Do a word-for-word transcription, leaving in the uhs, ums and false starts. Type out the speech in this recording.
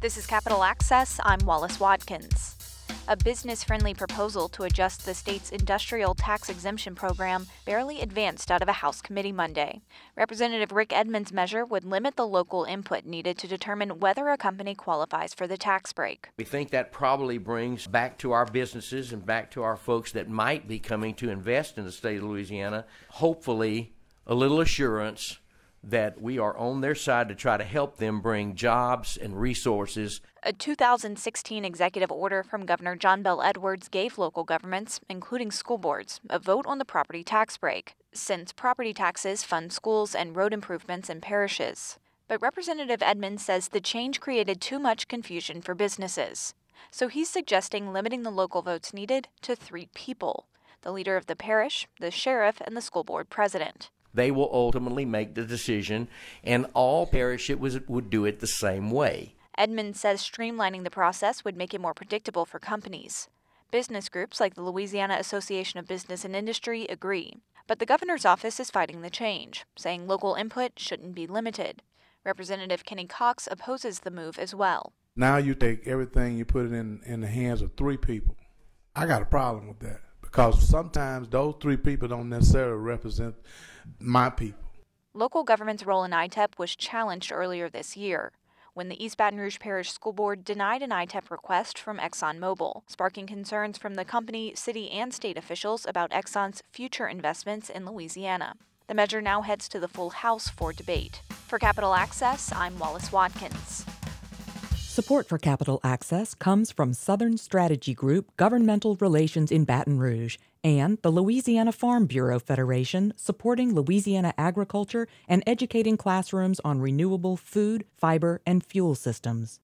This is Capital Access. I'm Wallace Watkins. A business-friendly proposal to adjust the state's industrial tax exemption program barely advanced out of a House committee Monday. Representative Rick Edmonds' measure would limit the local input needed to determine whether a company qualifies for the tax break. We think that probably brings back to our businesses and back to our folks that might be coming to invest in the state of Louisiana, hopefully a little assurance that we are on their side to try to help them bring jobs and resources. A two thousand sixteen executive order from Governor John Bel Edwards gave local governments, including school boards, a vote on the property tax break, since property taxes fund schools and road improvements in parishes. But Representative Edmonds says the change created too much confusion for businesses. So he's suggesting limiting the local votes needed to three people: the leader of the parish, the sheriff, and the school board president. They will ultimately make the decision, and all parishes would do it the same way. Edmonds says streamlining the process would make it more predictable for companies. Business groups like the Louisiana Association of Business and Industry agree. But the governor's office is fighting the change, saying local input shouldn't be limited. Representative Kenny Cox opposes the move as well. Now you take everything, you put it in, in the hands of three people. I got a problem with that, because sometimes those three people don't necessarily represent my people. Local government's role in I T E P was challenged earlier this year, when the East Baton Rouge Parish School Board denied an I T E P request from ExxonMobil, sparking concerns from the company, city, and state officials about Exxon's future investments in Louisiana. The measure now heads to the full House for debate. For Capital Access, I'm Wallace Watkins. Support for Capital Access comes from Southern Strategy Group Governmental Relations in Baton Rouge and the Louisiana Farm Bureau Federation, supporting Louisiana agriculture and educating classrooms on renewable food, fiber, and fuel systems.